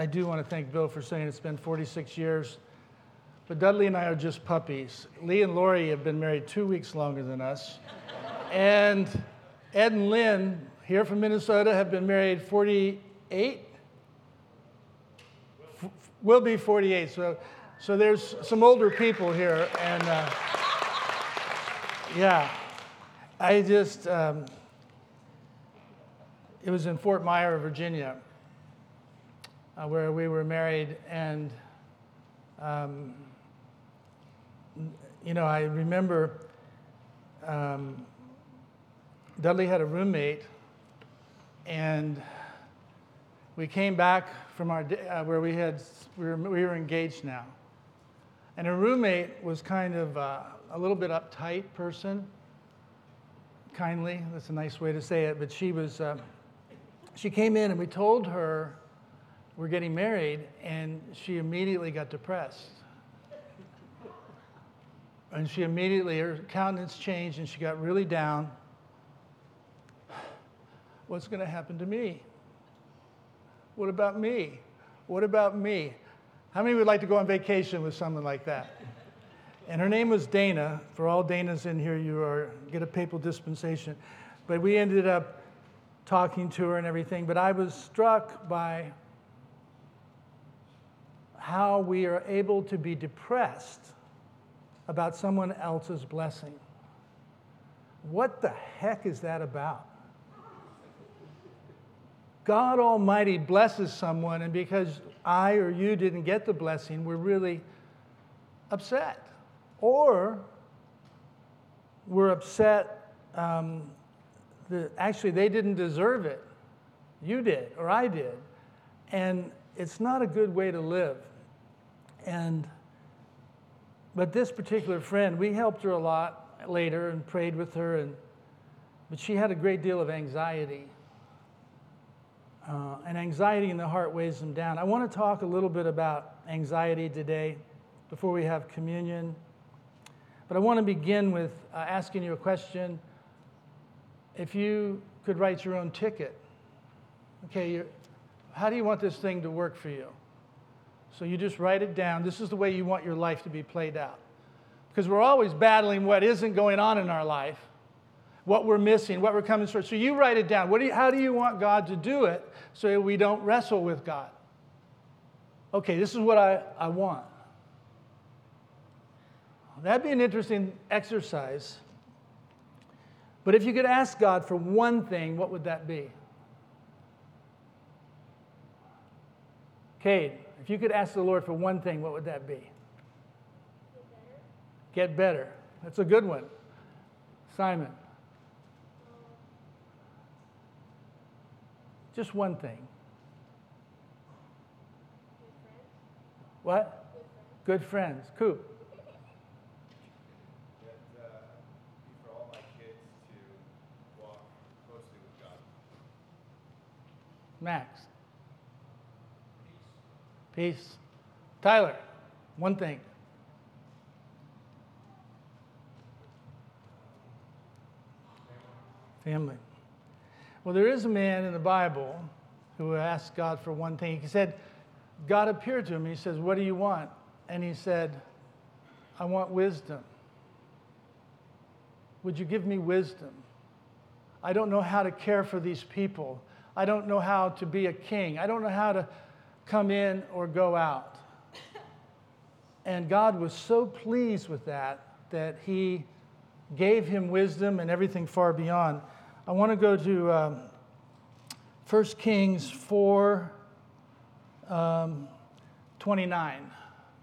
I do want to thank Bill for saying it's been 46 years. But Dudley and I are just puppies. Lee and Lori have been married 2 weeks longer than us. And Ed and Lynn, here from Minnesota, have been married 48. Will be 48. So there's some older people here. And yeah, I just, it was in Fort Myer, Virginia, where we were married. And, I remember Dudley had a roommate, and we came back from our where we were engaged now, and her roommate was kind of a little bit uptight person. Kindly, that's a nice way to say it, but she came in and we told her we're getting married, and she immediately got depressed. And her countenance changed, and she got really down. What's going to happen to me? What about me? What about me? How many would like to go on vacation with someone like that? And her name was Dana. For all Danas in here, get a papal dispensation. But we ended up talking to her and everything. But I was struck by how we are able to be depressed about someone else's blessing. What the heck is that about? God Almighty blesses someone, and because I or you didn't get the blessing, we're really upset. Or we're upset that actually they didn't deserve it. You did, or I did. And it's not a good way to live. But this particular friend, we helped her a lot later and prayed with her, but she had a great deal of anxiety. And anxiety in the heart weighs them down. I want to talk a little bit about anxiety today before we have communion. But I want to begin with asking you a question. If you could write your own ticket, okay, how do you want this thing to work for you? So you just write it down. This is the way you want your life to be played out. Because we're always battling what isn't going on in our life, what we're missing, what we're coming short. So you write it down. How do you want God to do it so we don't wrestle with God? Okay, this is what I want. That'd be an interesting exercise. But if you could ask God for one thing, what would that be? Cade, if you could ask the Lord for one thing, what would that be? Get better. That's a good one. Simon. Just one thing. What? Good friends. Coop. For all my kids to walk closely with God. Max. Peace. Tyler, one thing. Family. Well, there is a man in the Bible who asked God for one thing. He said, God appeared to him. He says, what do you want? And he said, I want wisdom. Would you give me wisdom? I don't know how to care for these people. I don't know how to be a king. I don't know how to come in or go out. And God was so pleased with that he gave him wisdom and everything far beyond. I want to go to 1 Kings 4, 29.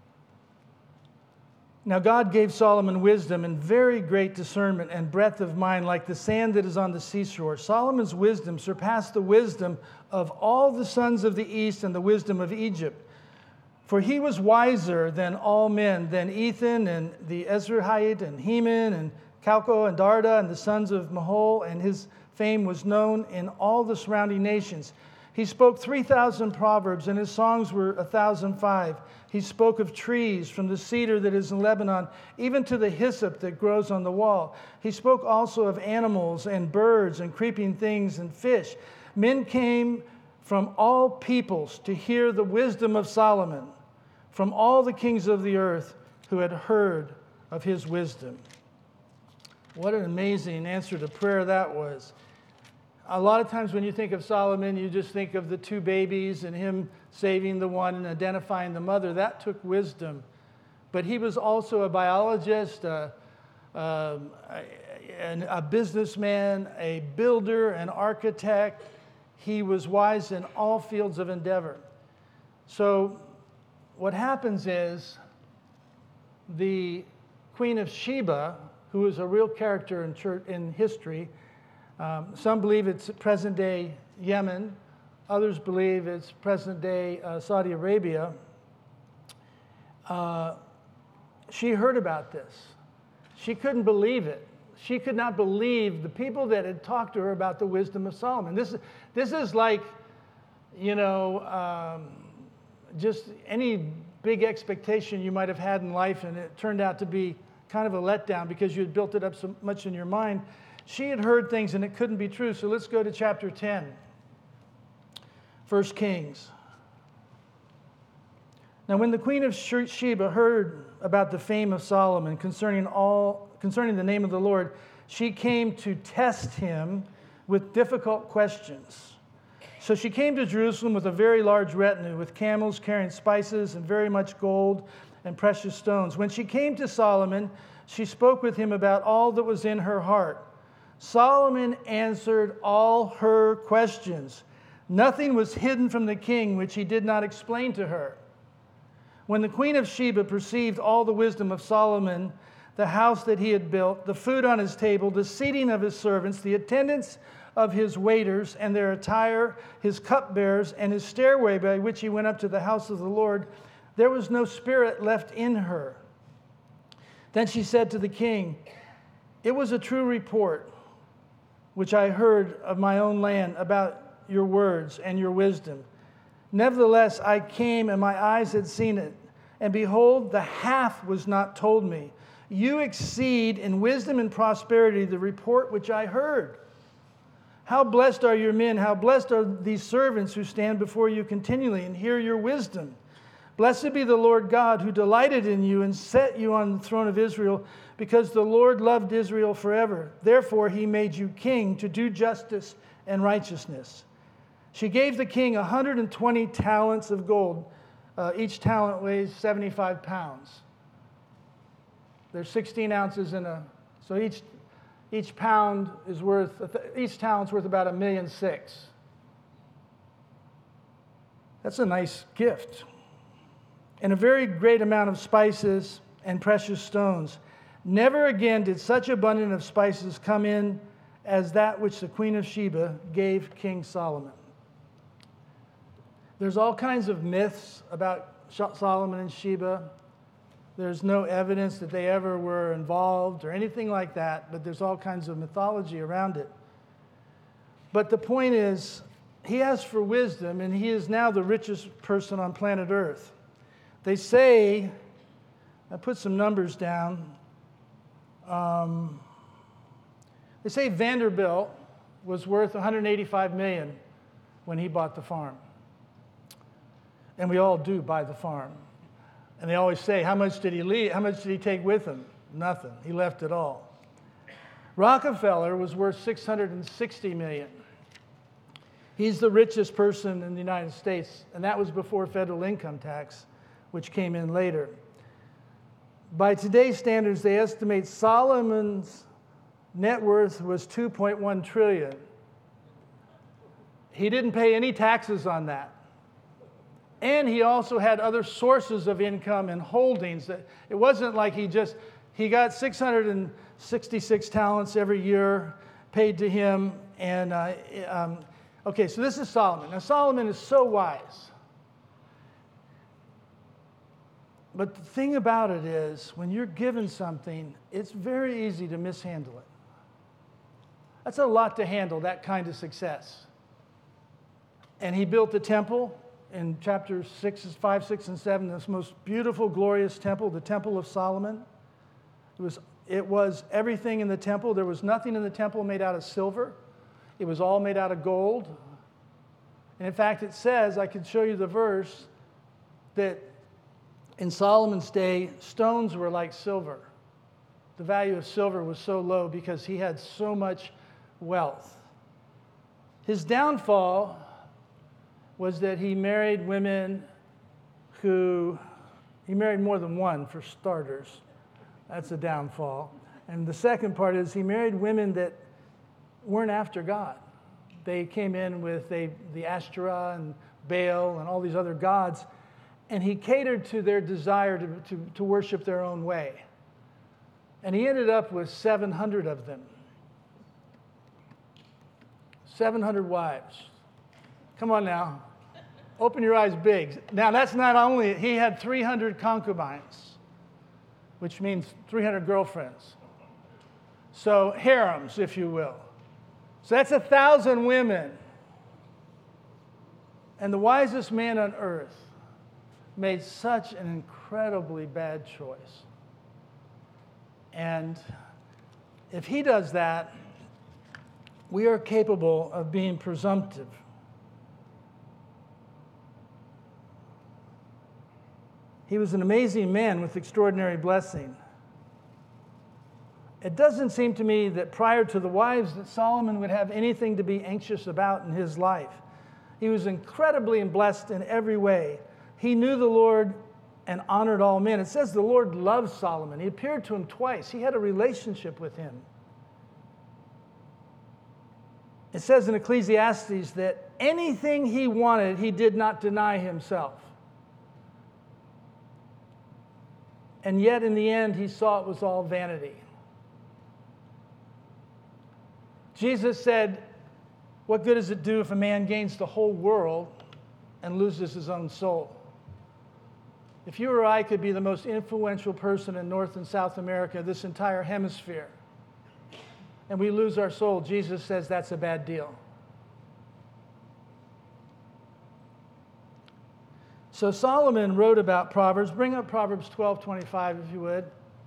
Now God gave Solomon wisdom and very great discernment and breadth of mind like the sand that is on the seashore. Solomon's wisdom surpassed the wisdom of all the sons of the east and the wisdom of Egypt. For he was wiser than all men, than Ethan and the Ezrahite and Heman and Calco and Darda and the sons of Mahol, and his fame was known in all the surrounding nations. He spoke 3,000 proverbs, and his songs were 1,005. He spoke of trees, from the cedar that is in Lebanon, even to the hyssop that grows on the wall. He spoke also of animals and birds and creeping things and fish. Men came from all peoples to hear the wisdom of Solomon, from all the kings of the earth who had heard of his wisdom. What an amazing answer to prayer that was. A lot of times when you think of Solomon, you just think of the two babies and him saving the one and identifying the mother. That took wisdom. But he was also a biologist, a businessman, a builder, an architect. He was wise in all fields of endeavor. So what happens is the Queen of Sheba, who is a real character in history, some believe it's present-day Yemen. Others believe it's present-day Saudi Arabia. She heard about this. She couldn't believe it. She could not believe the people that had talked to her about the wisdom of Solomon. This is like, just any big expectation you might have had in life, and it turned out to be kind of a letdown because you had built it up so much in your mind. She had heard things and it couldn't be true. So let's go to chapter 10, 1 Kings. Now, when the queen of Sheba heard about the fame of Solomon concerning the name of the Lord, she came to test him with difficult questions. So she came to Jerusalem with a very large retinue, with camels carrying spices and very much gold and precious stones. When she came to Solomon, she spoke with him about all that was in her heart. Solomon answered all her questions. Nothing was hidden from the king which he did not explain to her. When the queen of Sheba perceived all the wisdom of Solomon, the house that he had built, the food on his table, the seating of his servants, the attendance of his waiters and their attire, his cupbearers, and his stairway by which he went up to the house of the Lord, there was no spirit left in her. Then she said to the king, "It was a true report which I heard of my own land about your words and your wisdom. Nevertheless, I came and my eyes had seen it, and behold, the half was not told me. You exceed in wisdom and prosperity the report which I heard. How blessed are your men, how blessed are these servants who stand before you continually and hear your wisdom. Blessed be the Lord God who delighted in you and set you on the throne of Israel, because the Lord loved Israel forever. Therefore he made you king to do justice and righteousness." She gave the king 120 talents of gold. Each talent weighs 75 pounds. There's 16 ounces in so each pound is worth, each talent's worth about $1.6 million. That's a nice gift. And a very great amount of spices and precious stones. Never again did such abundance of spices come in as that which the queen of Sheba gave King Solomon. There's all kinds of myths about Solomon and Sheba. There's no evidence that they ever were involved or anything like that, but there's all kinds of mythology around it. But the point is, he asked for wisdom, and he is now the richest person on planet Earth. They say, I put some numbers down. They say Vanderbilt was worth $185 million when he bought the farm. And we all do buy the farm. And they always say, how much did he leave? How much did he take with him? Nothing. He left it all. Rockefeller was worth $660 million. He's the richest person in the United States, and that was before federal income tax, which came in later. By today's standards, they estimate Solomon's net worth was $2.1 trillion. He didn't pay any taxes on that. And he also had other sources of income and holdings. It wasn't like he got 666 talents every year paid to him. And okay, so this is Solomon. Now, Solomon is so wise. But the thing about it is, when you're given something, it's very easy to mishandle it. That's a lot to handle, that kind of success. And he built the temple. In chapters 5, 6, and 7, this most beautiful, glorious temple, the Temple of Solomon. It was everything in the temple. There was nothing in the temple made out of silver. It was all made out of gold. And in fact, it says, I could show you the verse, that in Solomon's day, stones were like silver. The value of silver was so low because he had so much wealth. His downfall was that he married women he married more than one, for starters. That's a downfall. And the second part is he married women that weren't after God. They came in with the Ashtoreth and Baal and all these other gods, and he catered to their desire to worship their own way. And he ended up with 700 of them. 700 wives. Come on now. Open your eyes big. Now, that's not only, he had 300 concubines, which means 300 girlfriends. So, harems, if you will. So that's 1,000 women. And the wisest man on earth made such an incredibly bad choice. And if he does that, we are capable of being presumptive. He was an amazing man with extraordinary blessing. It doesn't seem to me that prior to the wives that Solomon would have anything to be anxious about in his life. He was incredibly blessed in every way. He knew the Lord and honored all men. It says the Lord loved Solomon. He appeared to him twice. He had a relationship with him. It says in Ecclesiastes that anything he wanted, he did not deny himself. And yet, in the end, he saw it was all vanity. Jesus said, what good does it do if a man gains the whole world and loses his own soul? If you or I could be the most influential person in North and South America, this entire hemisphere, and we lose our soul, Jesus says that's a bad deal. So Solomon wrote about Proverbs. Bring up Proverbs 12:25, if you would.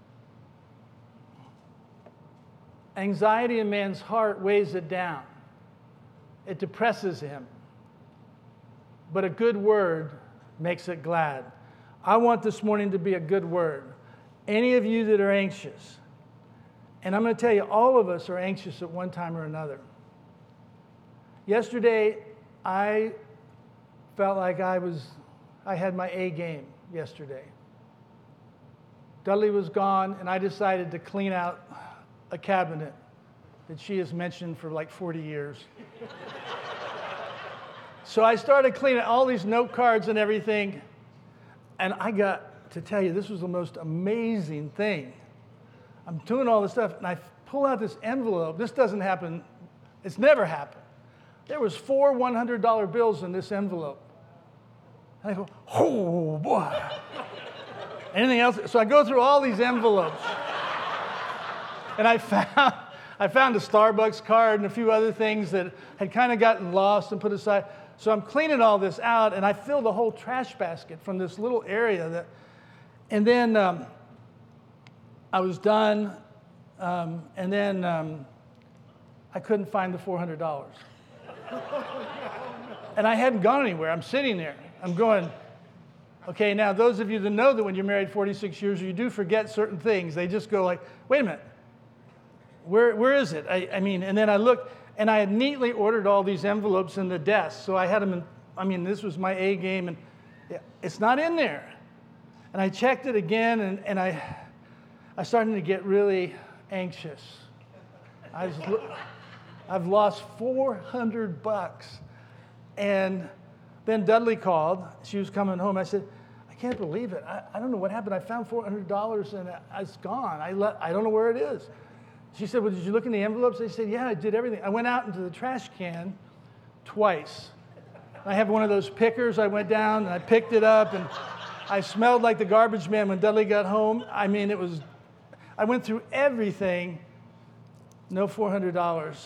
Anxiety in man's heart weighs it down. It depresses him. But a good word makes it glad. I want this morning to be a good word. Any of you that are anxious, and I'm going to tell you, all of us are anxious at one time or another. Yesterday, I felt like I had my A game yesterday. Dudley was gone, and I decided to clean out a cabinet that she has mentioned for like 40 years. So I started cleaning all these note cards and everything, and I got to tell you, this was the most amazing thing. I'm doing all this stuff, and I pull out this envelope. This doesn't happen. It's never happened. There was 4 $100 bills in this envelope. And I go, oh, boy. Anything else? So I go through all these envelopes. And I found a Starbucks card and a few other things that had kind of gotten lost and put aside. So I'm cleaning all this out, and I filled the whole trash basket from this little area. And then I was done, and then I couldn't find the $400. And I hadn't gone anywhere. I'm sitting there. I'm going, okay, now those of you that know that when you're married 46 years, you do forget certain things. They just go like, wait a minute, where is it? I mean, and then I looked, and I had neatly ordered all these envelopes in the desk. So I had them in, this was my A game, and it's not in there. And I checked it again, and I started to get really anxious. I've lost $400. And then Dudley called. She was coming home. I said, I can't believe it. I don't know what happened. I found $400 and it's gone. I don't know where it is. She said, well, did you look in the envelopes? I said, yeah, I did everything. I went out into the trash can twice. I have one of those pickers. I went down and I picked it up, and I smelled like the garbage man when Dudley got home. I mean, I went through everything. No $400.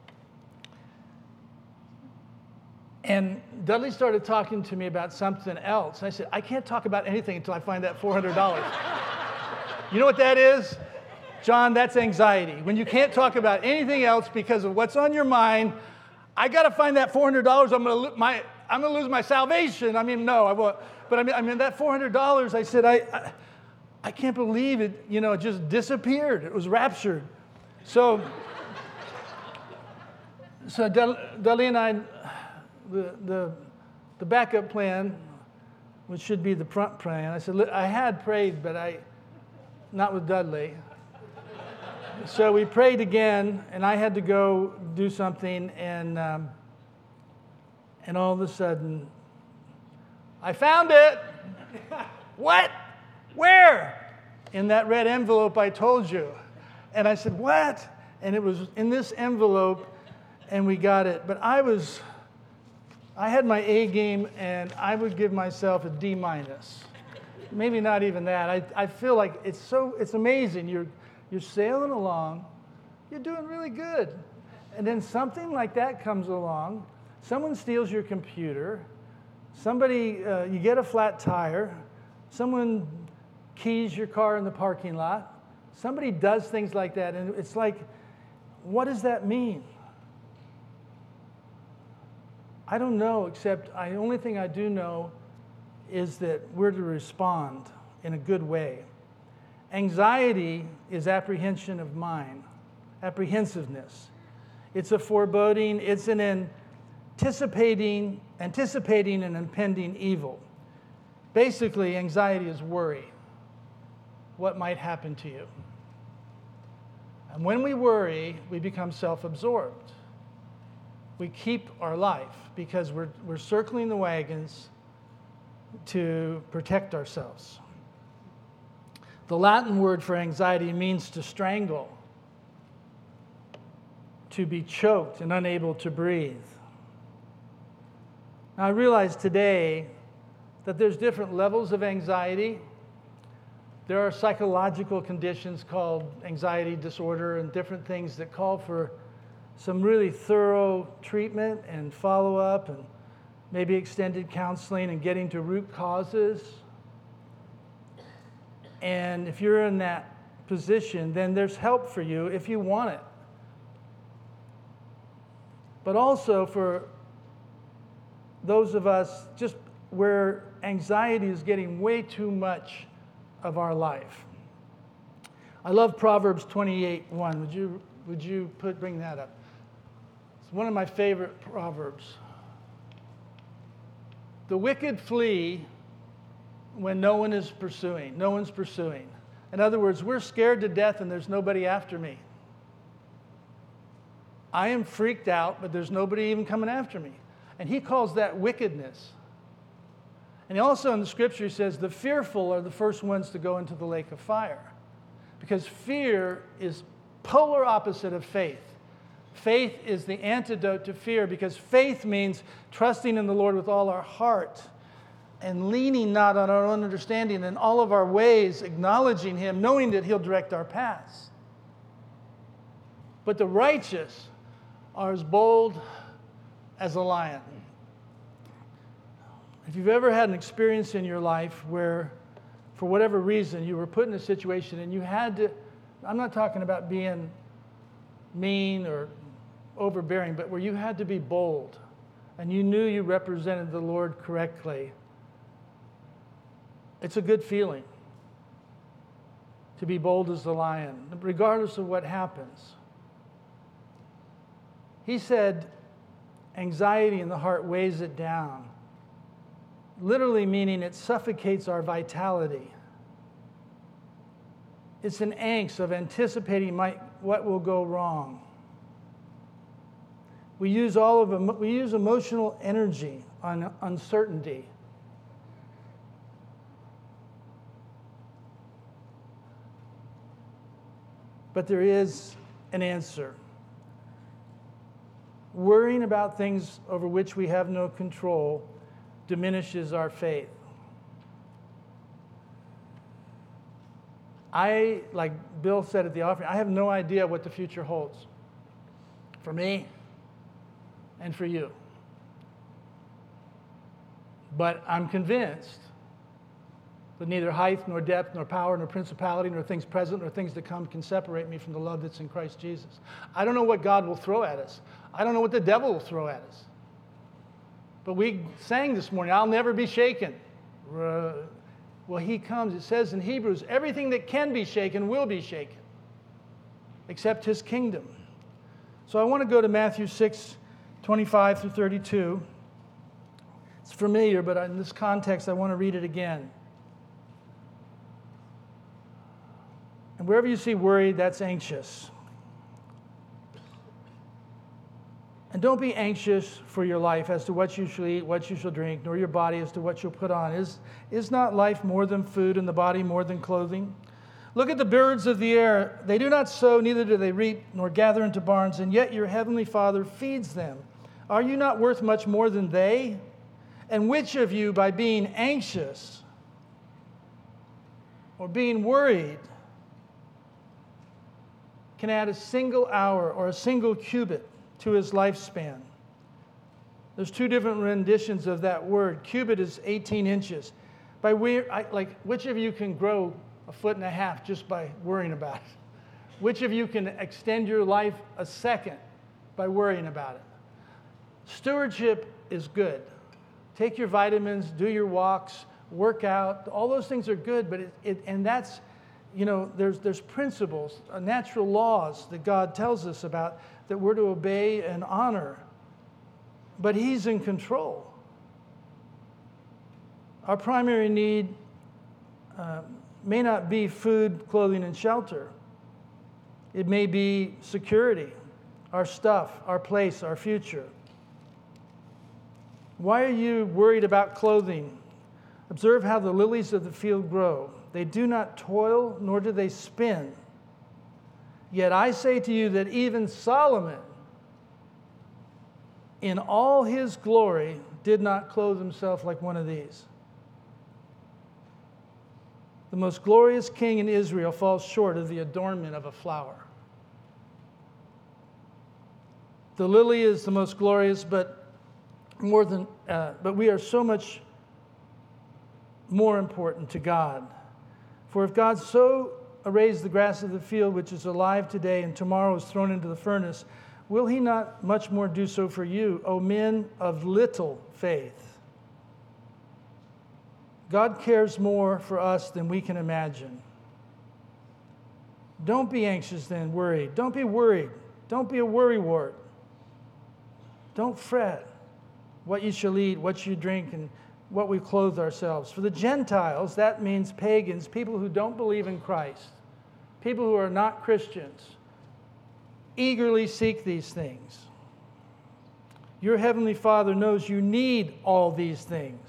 And Dudley started talking to me about something else. I said, I can't talk about anything until I find that $400. You know what that is? John, that's anxiety. When you can't talk about anything else because of what's on your mind, I got to find that $400. I'm going to lose my salvation. I mean, no, I won't. But I mean that $400, I said, I can't believe it, it just disappeared. It was raptured. So Dudley and I, the backup plan, which should be the front plan, I said, I had prayed, but not with Dudley. So we prayed again, and I had to go do something, and all of a sudden, I found it. What? Where? In that red envelope I told you. And I said, what? And it was in this envelope, and we got it. But I had my A game, and I would give myself a D-. Maybe not even that. I feel like it's amazing. You're sailing along, you're doing really good. And then something like that comes along, someone steals your computer, you get a flat tire, someone keys your car in the parking lot, somebody does things like that, and it's like, what does that mean? I don't know, except the only thing I do know is that we're to respond in a good way. Anxiety is apprehension of mind, apprehensiveness. It's a foreboding, it's an anticipating an impending evil. Basically, anxiety is worry. What might happen to you? And when we worry, we become self-absorbed. We keep our life because we're circling the wagons to protect ourselves. The Latin word for anxiety means to strangle, to be choked and unable to breathe. Now, I realize today that there's different levels of anxiety. There are psychological conditions called anxiety disorder and different things that call for some really thorough treatment and follow-up and maybe extended counseling and getting to root causes. And if you're in that position, then there's help for you if you want it. But also for those of us just where anxiety is getting way too much of our life. I love Proverbs 28:1. Would you bring that up? It's one of my favorite proverbs. The wicked flee when no one is pursuing. No one's pursuing. In other words, we're scared to death and there's nobody after me. I am freaked out, but there's nobody even coming after me. And he calls that wickedness. And also in the scripture he says the fearful are the first ones to go into the lake of fire. Because fear is polar opposite of faith. Faith is the antidote to fear because faith means trusting in the Lord with all our heart and leaning not on our own understanding in all of our ways, acknowledging him, knowing that he'll direct our paths. But the righteous are as bold as a lion. If you've ever had an experience in your life where, for whatever reason, you were put in a situation and you had to, I'm not talking about being mean or overbearing, but where you had to be bold and you knew you represented the Lord correctly, it's a good feeling to be bold as the lion, regardless of what happens. He said, anxiety in the heart weighs it down, literally meaning it suffocates our vitality. It's an angst of anticipating what will go wrong. We use emotional energy on uncertainty. But there is an answer. Worrying about things over which we have no control diminishes our faith. Like Bill said at the offering, I have no idea what the future holds for me and for you. But I'm convinced that neither height, nor depth, nor power, nor principality, nor things present, nor things to come can separate me from the love that's in Christ Jesus. I don't know what God will throw at us. I don't know what the devil will throw at us. But we sang this morning, I'll never be shaken. Well, he comes. It says in Hebrews, everything that can be shaken will be shaken, except his kingdom. So I want to go to Matthew 6:25 through 32. It's familiar, but in this context, I want to read it again. And wherever you see worried, that's anxious. And don't be anxious for your life as to what you shall eat, what you shall drink, nor your body as to what you'll put on. Is not life more than food, and the body more than clothing? Look at the birds of the air. They do not sow, neither do they reap, nor gather into barns, and yet your heavenly Father feeds them. Are you not worth much more than they? And which of you, by being anxious or being worried, can add a single hour or a single cubit to his lifespan? There's two different renditions of that word. Cubit is 18 inches. Which of you can grow 1.5 feet just by worrying about it? Which of you can extend your life a second by worrying about it? Stewardship is good. Take your vitamins, do your walks, work out. All those things are good, but that's, there's principles, natural laws that God tells us about that we're to obey and honor. But he's in control. Our primary need may not be food, clothing, and shelter. It may be security, our stuff, our place, our future. Why are you worried about clothing? Observe how the lilies of the field grow. They do not toil, nor do they spin. Yet I say to you that even Solomon, in all his glory, did not clothe himself like one of these. The most glorious king in Israel falls short of the adornment of a flower. The lily is the most glorious, but we are so much more important to God. For if God so arrays the grass of the field, which is alive today and tomorrow is thrown into the furnace, will he not much more do so for you, O men of little faith? God cares more for us than we can imagine. Don't be anxious then, worried. Don't be worried. Don't be a worrywart. Don't fret what you shall eat, what you drink, and what we clothe ourselves. For the Gentiles, that means pagans, people who don't believe in Christ, people who are not Christians, eagerly seek these things. Your heavenly Father knows you need all these things.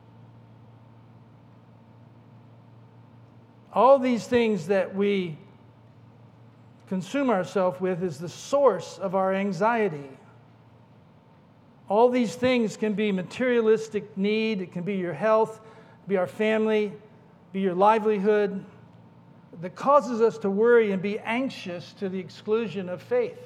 All these things that we consume ourselves with is the source of our anxiety. All these things can be materialistic need. It can be your health, be our family, be your livelihood, that causes us to worry and be anxious to the exclusion of faith.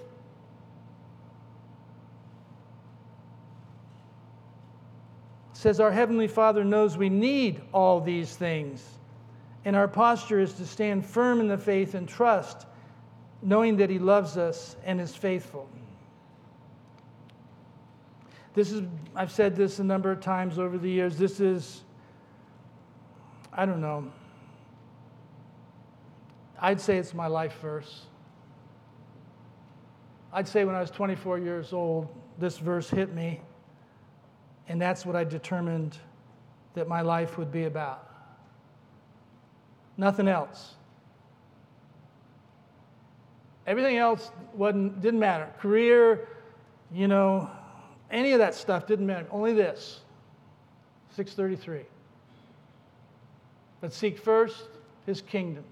It says our Heavenly Father knows we need all these things, and our posture is to stand firm in the faith and trust, knowing that He loves us and is faithful. I've said this a number of times over the years. This is, I don't know, I'd say it's my life verse. I'd say when I was 24 years old, this verse hit me, and that's what I determined that my life would be about. Nothing else. Everything else didn't matter. Career, any of that stuff didn't matter. Only this. 6:33. But seek first His kingdom.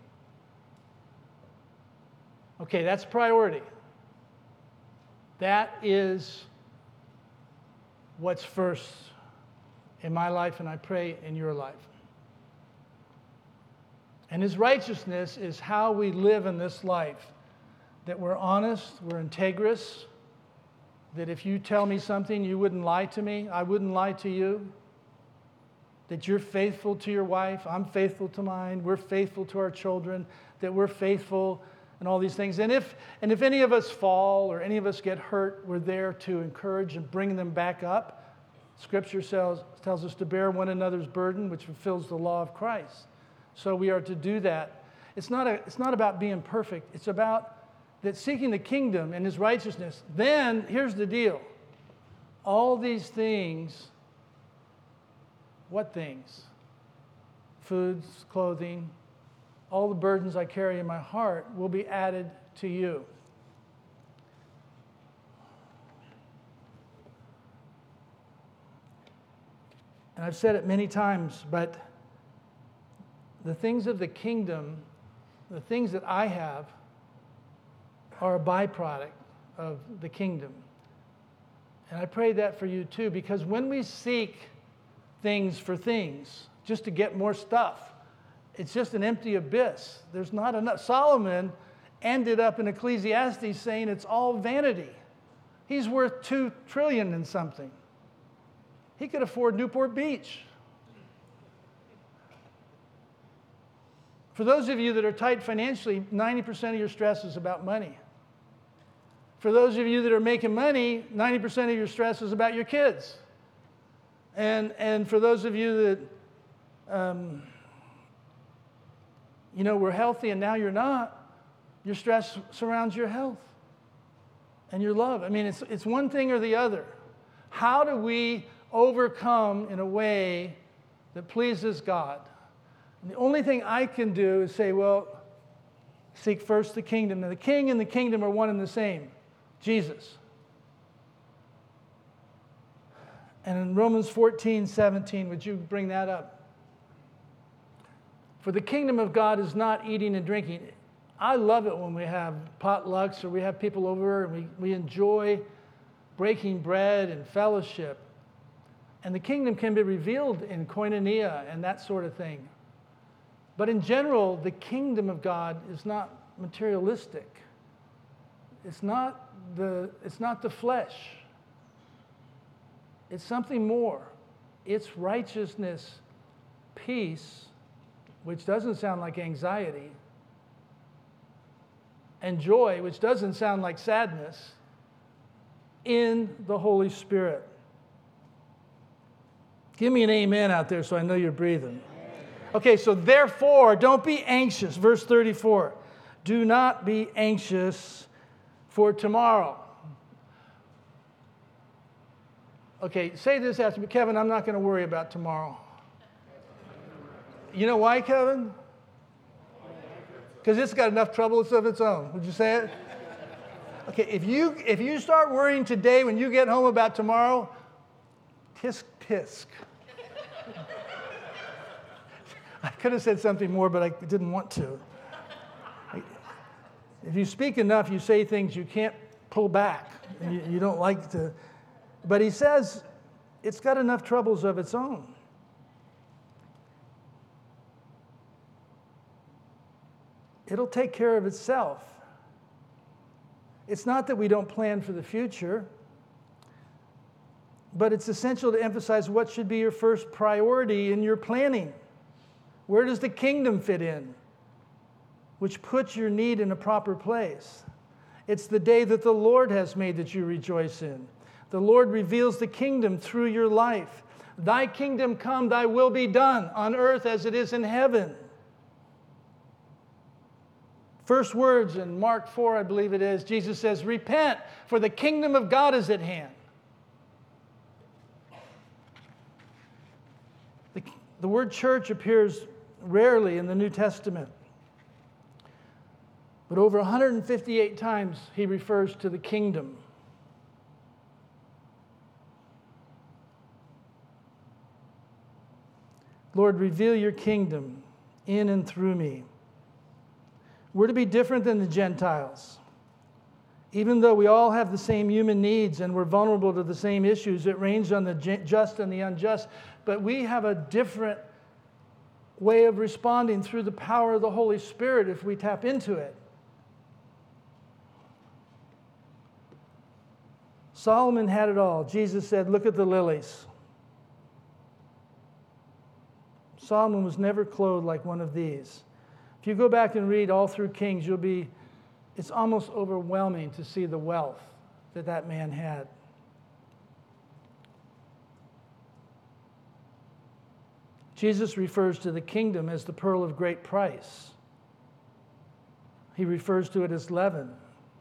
Okay, that's priority. That is what's first in my life, and I pray in your life. And His righteousness is how we live in this life. That we're honest, we're integrous, that if you tell me something, you wouldn't lie to me, I wouldn't lie to you. That you're faithful to your wife, I'm faithful to mine, we're faithful to our children, that we're faithful and all these things. And if any of us fall or any of us get hurt, we're there to encourage and bring them back up Scripture tells us to bear one another's burden, which fulfills the law of Christ. So we are to do that. It's not about being perfect. It's about that seeking the kingdom and his righteousness. Then, here's the deal. All these things, what things? Foods, clothing, all the burdens I carry in my heart will be added to you. And I've said it many times, but the things of the kingdom, the things that I have, are a byproduct of the kingdom. And I pray that for you too, because when we seek things for things, just to get more stuff, it's just an empty abyss. There's not enough. Solomon ended up in Ecclesiastes saying it's all vanity. He's worth $2 trillion and something. He could afford Newport Beach. For those of you that are tight financially, 90% of your stress is about money. For those of you that are making money, 90% of your stress is about your kids. And for those of you that, were healthy and now you're not, your stress surrounds your health and your love. I mean, it's one thing or the other. How do we overcome in a way that pleases God? And the only thing I can do is say, well, seek first the kingdom. Now, the king and the kingdom are one and the same. Jesus. And in Romans 14:17, would you bring that up? For the kingdom of God is not eating and drinking. I love it when we have potlucks or we have people over and we enjoy breaking bread and fellowship. And the kingdom can be revealed in koinonia and that sort of thing. But in general, the kingdom of God is not materialistic. It's not the flesh. It's something more. It's righteousness, peace, which doesn't sound like anxiety, and joy, which doesn't sound like sadness, in the Holy Spirit. Give me an amen out there so I know you're breathing. Okay, so therefore, don't be anxious. Verse 34. Do not be anxious for tomorrow. Okay, say this after me. Kevin, I'm not going to worry about tomorrow. You know why, Kevin? Because it's got enough troubles of its own. Would you say it? Okay, if you start worrying today when you get home about tomorrow, tisk tisk. I could have said something more, but I didn't want to. If you speak enough, you say things you can't pull back. You don't like to. But he says it's got enough troubles of its own. It'll take care of itself. It's not that we don't plan for the future, but it's essential to emphasize what should be your first priority in your planning. Where does the kingdom fit in? Which puts your need in a proper place. It's the day that the Lord has made that you rejoice in. The Lord reveals the kingdom through your life. Thy kingdom come, thy will be done on earth as it is in heaven. First words in Mark 4, I believe it is, Jesus says, repent, for the kingdom of God is at hand. The word church appears rarely in the New Testament. But over 158 times he refers to the kingdom. Lord, reveal your kingdom in and through me. We're to be different than the Gentiles. Even though we all have the same human needs and we're vulnerable to the same issues, it rains on the just and the unjust, but we have a different way of responding through the power of the Holy Spirit if we tap into it. Solomon had it all. Jesus said, look at the lilies. Solomon was never clothed like one of these. If you go back and read all through Kings, it's almost overwhelming to see the wealth that man had. Jesus refers to the kingdom as the pearl of great price. He refers to it as leaven.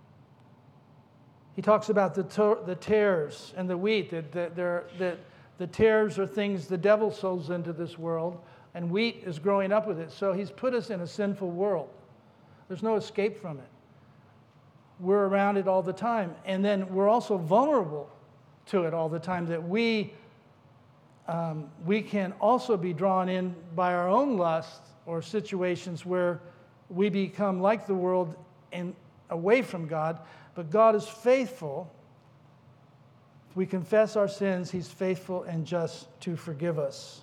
He talks about the tares and the wheat, that the tares are things the devil sows into this world, and wheat is growing up with it. So he's put us in a sinful world. There's no escape from it. We're around it all the time. And then we're also vulnerable to it all the time, that we can also be drawn in by our own lust or situations where we become like the world and away from God. But God is faithful. If we confess our sins, He's faithful and just to forgive us.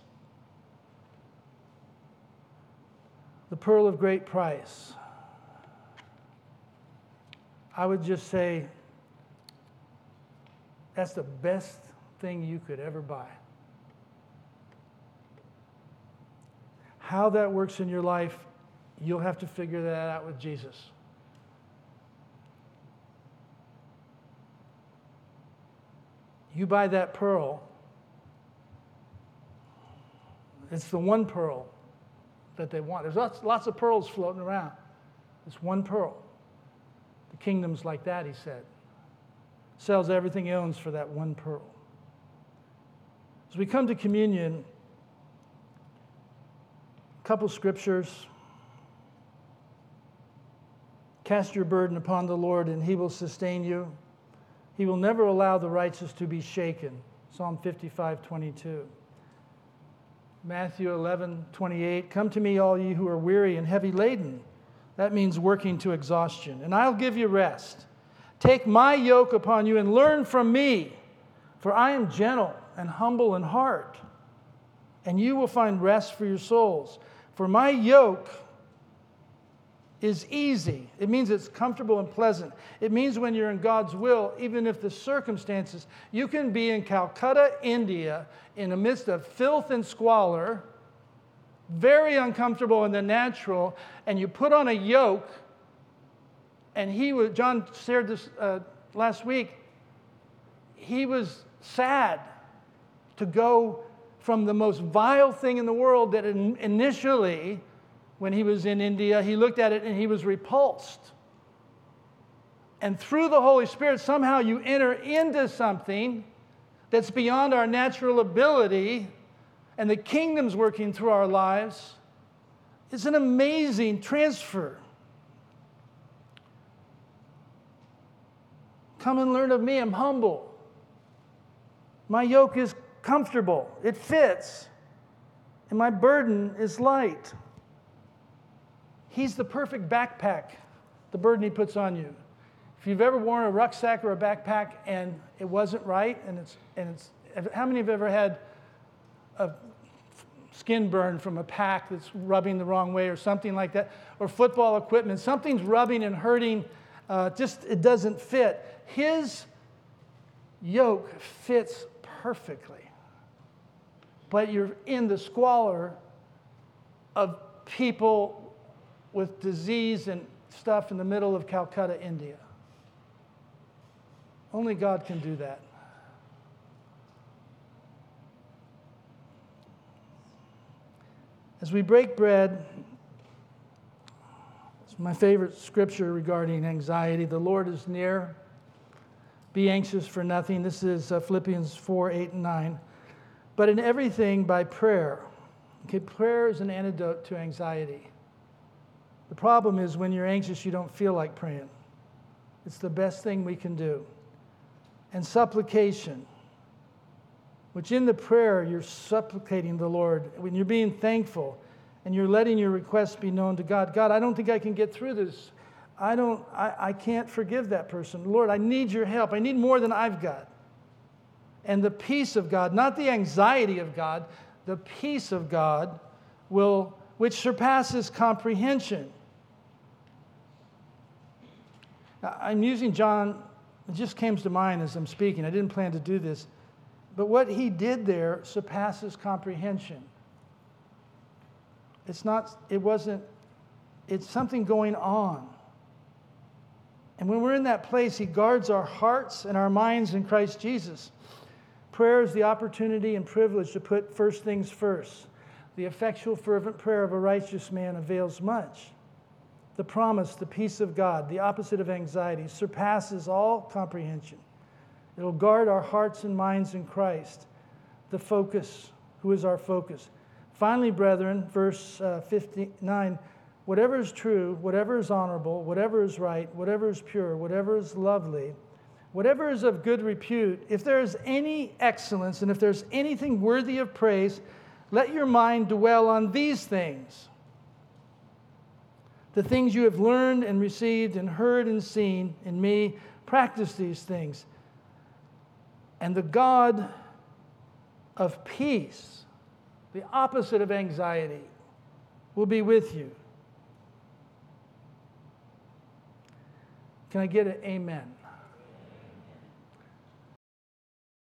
The pearl of great price. I would just say that's the best thing you could ever buy. How that works in your life, you'll have to figure that out with Jesus. You buy that pearl, it's the one pearl that they want. There's lots of pearls floating around. It's one pearl. The kingdom's like that, he said. Sells everything he owns for that one pearl. As we come to communion, a couple scriptures. Cast your burden upon the Lord, and He will sustain you. He will never allow the righteous to be shaken. Psalm 55:22. Matthew 11:28. Come to me, all ye who are weary and heavy laden. That means working to exhaustion. And I'll give you rest. Take my yoke upon you and learn from me, for I am gentle and humble in heart, and you will find rest for your souls. For my yoke is easy. It means it's comfortable and pleasant. It means when you're in God's will, even if the circumstances, you can be in Calcutta, India, in the midst of filth and squalor, very uncomfortable in the natural, and you put on a yoke, and John shared this last week, he was sad to go from the most vile thing in the world that initially, when he was in India, he looked at it and he was repulsed. And through the Holy Spirit, somehow you enter into something that's beyond our natural ability, and the kingdom's working through our lives. It's an amazing transfer. Come and learn of me. I'm humble. My yoke is comfortable. It fits. And my burden is light. He's the perfect backpack, the burden He puts on you. If you've ever worn a rucksack or a backpack and it wasn't right, how many have ever had a skin burn from a pack that's rubbing the wrong way or something like that, or football equipment, something's rubbing and hurting, it doesn't fit. His yoke fits perfectly, but you're in the squalor of people with disease and stuff in the middle of Calcutta, India. Only God can do that. As we break bread, it's my favorite scripture regarding anxiety. The Lord is near. Be anxious for nothing. This is Philippians 4:8-9. But in everything by prayer. Okay, prayer is an antidote to anxiety. The problem is when you're anxious, you don't feel like praying. It's the best thing we can do. And supplication, which in the prayer you're supplicating the Lord, when you're being thankful and you're letting your requests be known to God. God, I don't think I can get through this. I can't forgive that person. Lord, I need your help. I need more than I've got. And the peace of God, not the anxiety of God, the peace of God which surpasses comprehension. Now, I'm using John, it just came to mind as I'm speaking. I didn't plan to do this. But what he did there surpasses comprehension. It's something going on. And when we're in that place, he guards our hearts and our minds in Christ Jesus. Prayer is the opportunity and privilege to put first things first. The effectual, fervent prayer of a righteous man avails much. The promise, the peace of God, the opposite of anxiety, surpasses all comprehension. It'll guard our hearts and minds in Christ, the focus, who is our focus. Finally, brethren, verse 59, whatever is true, whatever is honorable, whatever is right, whatever is pure, whatever is lovely, whatever is of good repute, if there is any excellence and if there's anything worthy of praise, let your mind dwell on these things. The things you have learned and received and heard and seen in me, practice these things. And the God of peace, the opposite of anxiety, will be with you. Can I get an amen?